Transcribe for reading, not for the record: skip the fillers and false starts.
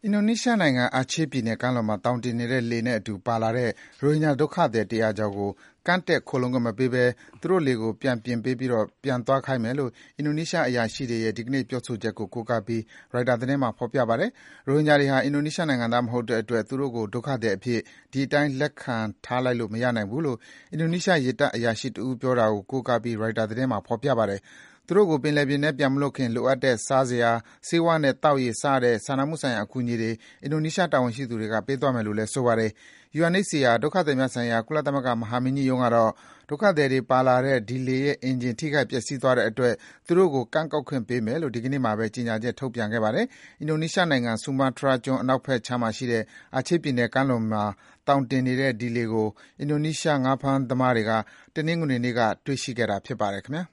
အင်ဒိုနီးရှားနိုင်ငံ အာချေးပြည်နယ်ကမ်းလွန်မှာ သောင်တင်နေတဲ့လှေနဲ့အတူပါလာတဲ့ ရိုဟင်ဂျာဒုက္ခသည် ၁၀၀ ကျော်ကို ကမ်းတက်ခိုလှုံခွင့်မပေးဘဲ သူတို့လှေကို ပြန်ပြင်ပေးပြီး ပြန်သွားခိုင်းမယ်လို့ အင်ဒိုနီးရှားအရာရှိတွေရဲ့ ဒီကနေ့ပြောဆိုချက်ကို ကိုးကားပြီး ရိုက်တာသတင်းမှာ ဖော်ပြပါတယ်။ ရိုဟင်ဂျာတွေဟာ အင်ဒိုနီးရှားနိုင်ငံသားမဟုတ်တဲ့အတွက် သူတို့ကို ဒုက္ခသည်အဖြစ် ဒီအတိုင်း လက်ခံထားလိုက်လို့ မရနိုင်ဘူးလို့ အင်ဒိုနီးရှား ရေတပ်အရာရှိတဦးပြောတာကို ကိုးကားပြီး ရိုက်တာသတင်းမှာ ဖော်ပြပါတယ်။ သူတို့ကို ပင်လယ်ပြင်ထဲပြန်မလွှတ်ခင် လိုအပ်တဲ့ စားစရာ၊ ဆေးဝါးနဲ့ သောက်ရေ စတဲ့ စာနာမှုဆိုင်ရာ အကူအညီတွေ အင်ဒိုနီးရှားတာဝန်ရှိသူတွေက ပေးသွားမယ်လို့လည်း ဆိုပါတယ်။ UNHCR ဒုက္ခသည်များဆိုင်ရာ ကုလသမဂ္ဂမဟာမင်းကြီးရုံးကတော့ ဒုက္ခသည်တွေပါလာတဲ့ ဒီလှေရဲ့ အင်ဂျင် ထိခိုက်ပျက်စီးသွားတဲ့အတွက် သူတို့ကို ကမ်းကောက်ခွင့်ပေးမယ်လို့ ဒီကနေ့မှာပဲ ကြေညာချက် ထုတ်ပြန်ခဲ့ပါတယ်။ အင်ဒိုနီးရှားနိုင်ငံ ဆူမားတြားကျွန်း အနောက်ဘက်ခြမ်းမှာရှိတဲ့ အာချေးပြည်နယ်ကမ်းလွန်မှာ သောင်တင်နေတဲ့ ဒီလှေကို အင်ဒိုနီးရှား ငါးဖမ်းသမားတွေက တနင်္ဂနွေနေ့က တွေ့ရှိခဲ့တာ ဖြစ်ပါတယ်ခင်ဗျာ